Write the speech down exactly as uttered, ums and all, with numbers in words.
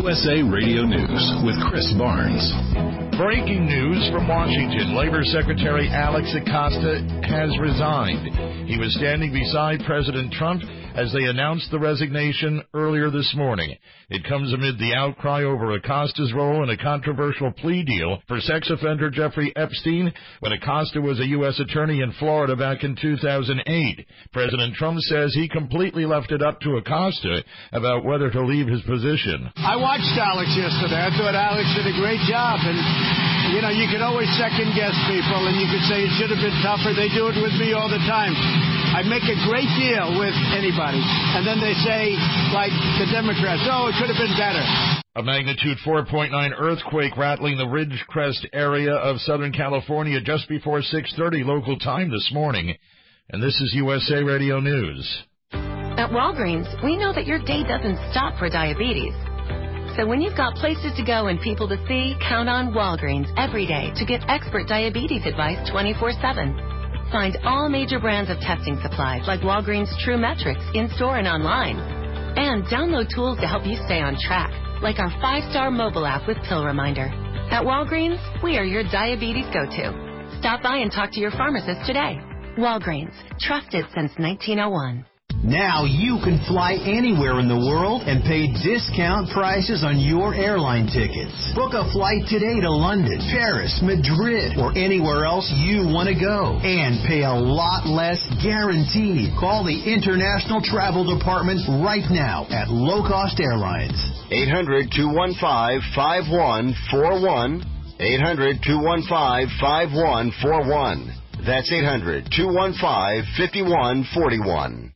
U S A Radio News with Chris Barnes. Breaking news from Washington. Labor Secretary Alex Acosta has resigned. He was standing beside President Trump as they announced the resignation earlier this morning. It comes amid the outcry over Acosta's role in a controversial plea deal for sex offender Jeffrey Epstein when Acosta was a U S attorney in Florida back in two thousand eight. President Trump says he completely left it up to Acosta about whether to leave his position. I watched Alex yesterday. I thought Alex did a great job. And, you know, you can always second-guess people, and you could say it should have been tougher. They do it with me all the time. I make a great deal with anybody, and then they say, like the Democrats, oh, it could have been better. A magnitude four point nine earthquake rattling the Ridgecrest area of Southern California just before six thirty local time this morning. And this is U S A Radio News. At Walgreens, we know that your day doesn't stop for diabetes. So when you've got places to go and people to see, count on Walgreens every day to get expert diabetes advice twenty-four seven. Find all major brands of testing supplies like Walgreens True Metrics in-store and online. And download tools to help you stay on track, like our five-star mobile app with Pill Reminder. At Walgreens, we are your diabetes go-to. Stop by and talk to your pharmacist today. Walgreens, trusted since nineteen oh one. Now you can fly anywhere in the world and pay discount prices on your airline tickets. Book a flight today to London, Paris, Madrid, or anywhere else you want to go. And pay a lot less guaranteed. Call the International Travel Department right now at Low Cost Airlines. eight hundred, two one five, five one four one. eight hundred, two one five, five one four one. That's eight hundred, two one five, five one four one.